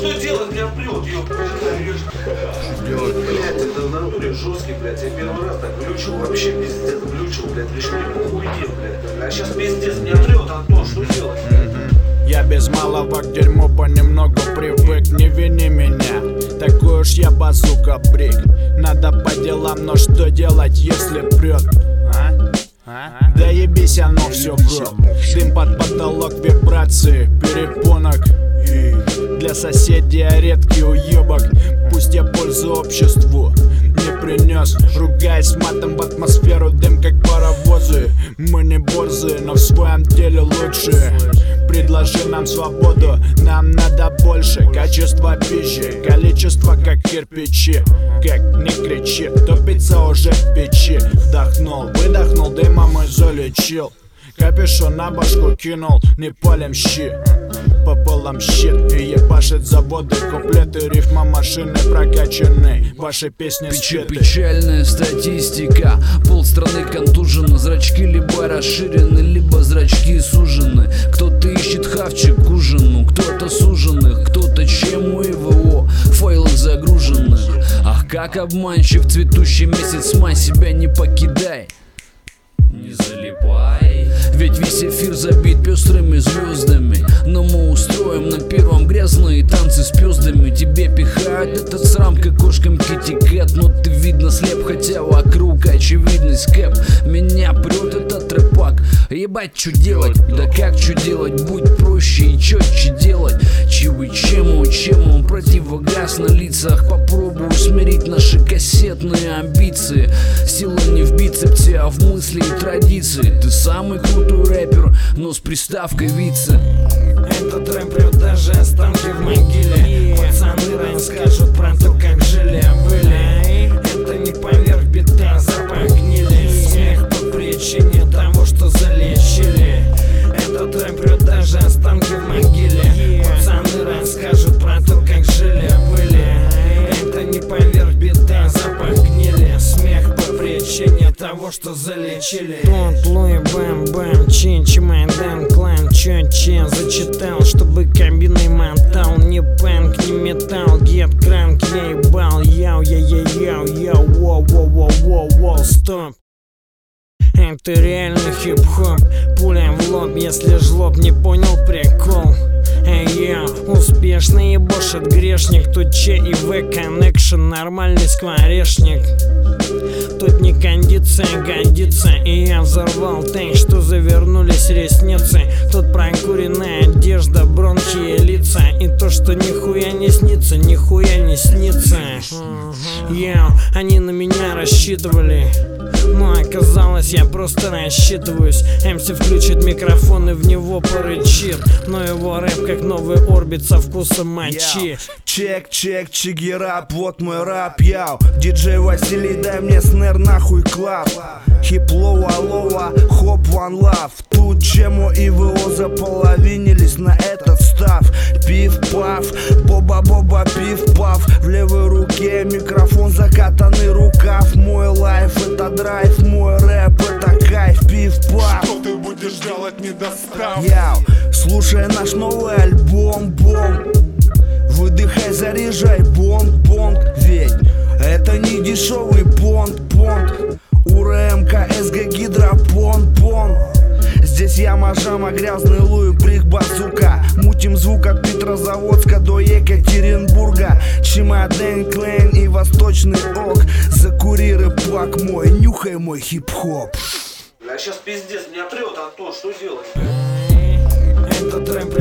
что делать? Меня прет, блядь, это в натуре жесткий, блядь. Я первый раз так глючил, вообще пиздец глючил, блядь. Лишь не хуйдел, блядь. А сейчас пиздец, меня прет, Антон, что делать? Я без малого к дерьму понемногу привык, не вини меня. Такой уж я базука брик. Надо по делам, но что делать, если прет? Да ебись, оно все в рот. Дым под потолок, вибрации, перепонок. Для соседей редкий уебок. Пусть я пользу обществу не принес. Ругаясь матом в атмосферу, дым как паровозы. Мы не борзые, но в своем деле лучшие. Предложи нам свободу, нам надо больше. Качество пищи, количество как кирпичи. Как не кричи, топится уже в печи. Вдохнул, выдохнул, дымом и залечил. Капюшон на башку кинул, не палим щи. Пополам щит и ебашит заводы. Куплеты, рифма машины прокачаны. Ваши песни спеты. Печальная статистика. Полстраны контужены. Зрачки либо расширены, либо зрачки сужены. Кто-то ищет хавчик к ужину, кто-то суженых, кто-то чему ИВО. Файлы загружены. Ах, как обманчив цветущий месяц май. Себя не покидай, не залипай. Ведь весь эфир забит пестрыми звездами. Но мы устроим на первом грязные танцы с пёздами. Тебе пихают этот срам, как кошкам китикет. Но ты видно слеп, хотя вокруг очевидность кэп. Меня прет этот рэпак. Ебать, чё делать? Да как чё делать? Будь проще и чётче делать. Чему противогаз на лицах. Попробую смирить наши кассетные амбиции. Сила не в бицепсе, а в мысли и традиции. Ты самый крутой рэпер, но с приставкой вице. Этот рэп прет даже останки в могиле. Пацаны расскажут про то, как жили, были. Это не поверх бита, запах гнили. Смех по причине того, что залечили. Этот рэп прет даже останки в могиле. Пацаны расскажут про то, как жили, были. Это не поверх бита, запах гнили. Смех по причине того, что залечили. Тот Луи Бэм-Бэм, чин-чимай дэн клан. Чё-че зачитал, чтобы кабиной мотал. Не панк, не металл, гет кранк, я ебал. Яу, воу, стоп. Это реально хип-хоп, пуля в лоб, если жлоб не понял прикол. Я успешно ебошит грешник. Тут Че и В коннекшн, нормальный скворечник. Тут не кондиция годится, и я взорвал так, что завернулись ресницы. Тут прокуренная одежда, бронхи и лица. И то, что нихуя не снится, нихуя не снится. Они на меня рассчитывали, но оказалось, я просто рассчитываюсь. МС включит микрофон и в него порычит. Но его рэп как новый орбит со вкусом мочи. Чек, чигирап, вот мой рап, яу. Диджей Василий, дай мне снэр, нахуй клап. Хип-лоу, алоа, хоп, one love. Тут Чему и ВО заполовинились на этот став. Пиф-паф, боба-боба, пиф-паф. В левой руке микрофон, закатанный рукав. Мой лайф это драйв, мой рэп это кайф. Пиф-паф. Что ты будешь делать, не достав? Яу, слушай наш новый альбом, бом. Выдыхай, заряжай, бонг-бонг. Ведь это не дешевый понт-понт. У РМК СГ гидропонт-понт. Здесь яма, жама, грязный луи, брик, базука. Мутим звук от Петрозаводска до Екатеринбурга. Чемоден, клейн и восточный ок. Закури рэп-пак мой, нюхай мой хип-хоп. А сейчас пиздец, меня прет, Антон, что делать? Этот рэп